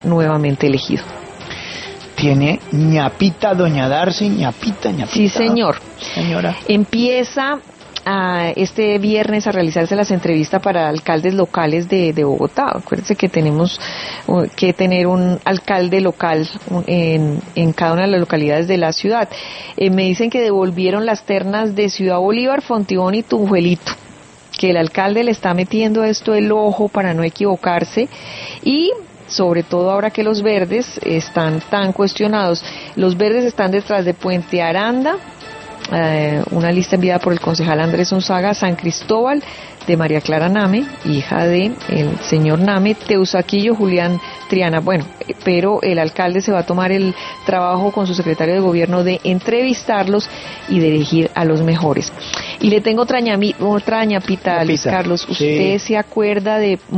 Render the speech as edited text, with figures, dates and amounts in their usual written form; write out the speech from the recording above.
nuevamente elegido. Tiene ñapita, doña Darcy, ñapita. Sí, señor. Señora. Empieza este viernes a realizarse las entrevistas para alcaldes locales de Bogotá. Acuérdense que tenemos que tener un alcalde local en cada una de las localidades de la ciudad. Me dicen que devolvieron las ternas de Ciudad Bolívar, Fontibón y Tunjuelito, que el alcalde le está metiendo esto el ojo para no equivocarse, y sobre todo ahora que los verdes están tan cuestionados. Los verdes están detrás de Puente Aranda, una lista enviada por el concejal Andrés Unzaga, San Cristóbal, de María Clara Name, hija de el señor Name, Teusaquillo, Julián Triana. Bueno, pero el alcalde se va a tomar el trabajo con su secretario de gobierno de entrevistarlos y de elegir a los mejores. Y le tengo otra ñapita, Luis Carlos. ¿Usted se acuerda de